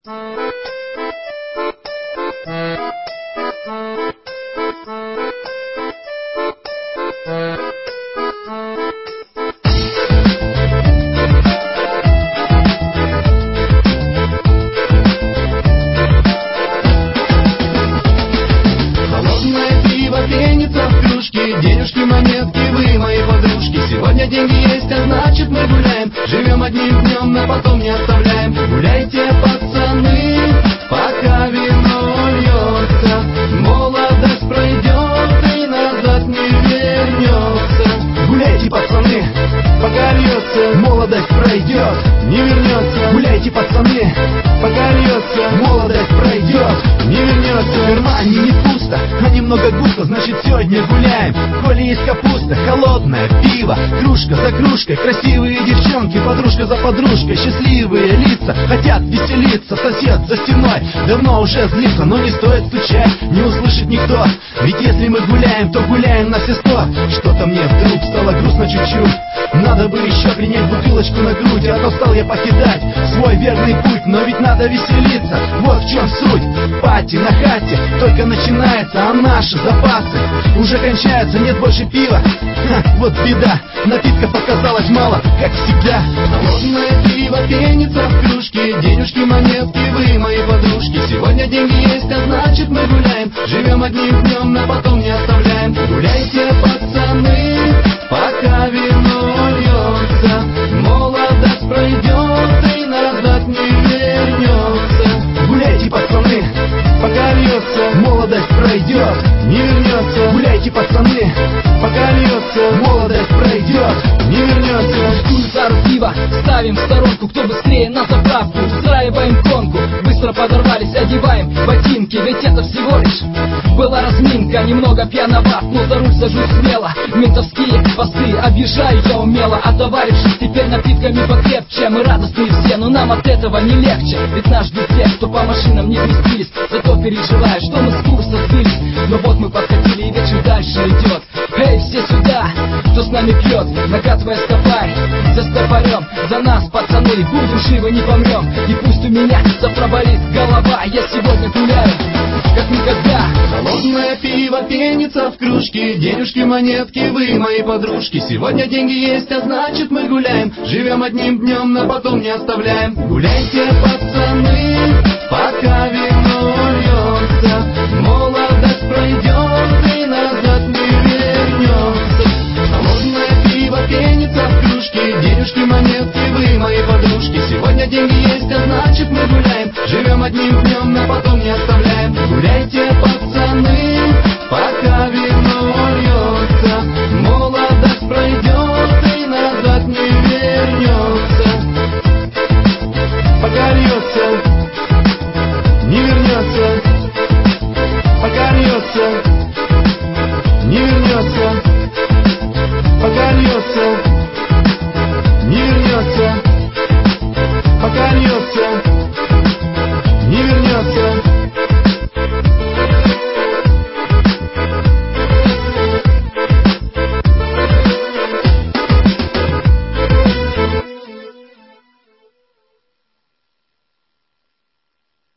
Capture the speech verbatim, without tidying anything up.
Денежки, монетки, вы мои подружки. Сегодня деньги есть, а значит мы гуляем. Живем одним днем, но потом не оставляем. Гуляйте, пацаны, пока вино льется. Молодость пройдет и назад не вернется. Гуляйте, пацаны, пока льется. Молодость пройдет, не вернется. Гуляйте, пацаны, пока льется. Молодость пройдет, не вернется. В кармане не пусто, а немного густо, значит сегодня гуляем. Коли есть капуста, холодное пиво, кружка за кружкой, красивые девчонки, подружка за подружкой, счастливые лица, хотят веселиться. Сосед за стеной давно уже злится, но не стоит стучать, не услышит никто. Ведь если мы гуляем, то гуляем на все сто. Что-то мне вдруг стало грустно чуть-чуть. Надо бы еще принять бутылочку на грудь, а то стал я покидать свой верный путь. Но ведь надо веселиться, вот в чем суть. Пати на хате только начинается, а наши запасы уже кончаются, нет больше пива. Ха, вот беда, напитков оказалось мало, как всегда. Холодное пиво пенится в кружке. Денежки, монетки, вы мои подружки. Сегодня деньги есть, а значит мы гуляем. Живем одним днем, но потом не оставляем. Гуляйте, пацаны, пока вино льется. Молодость пройдет и назад не вернется. Гуляйте, пацаны, пока льется. Молодость пройдет, не вернется. Гуляйте, пацаны, пока льется. Молодость пройдет, не вернется. Пульсар пива ставим в сторонку, кто быстрее на заправку. Устраиваем гонку, быстро подорвались, одеваем ботинки. Ведь это всего лишь была разминка. Немного пьяноват, но за руль сажусь смело. Ментовские посты объезжаю я умело. Отоварившись теперь напитками покрепче. Мы радостные все, но нам от этого не легче. Ведь нас ждут те, что по машинам не вместились. Зато переживаю, что мы с курса сбились. Но вот мы подкатили и вечер дальше идет. Эй, все сюда, кто с нами пьет, накатывая стопай за стопорем. За нас, пацаны, будем живы, не помрем. И пусть у меня завтра болит голова, я сегодня гуляю как никогда. Холодное пиво пенится в кружке. Денежки, монетки, вы мои подружки. Сегодня деньги есть, а значит мы гуляем. Живем одним днем, но потом не оставляем. Гуляйте, пацаны,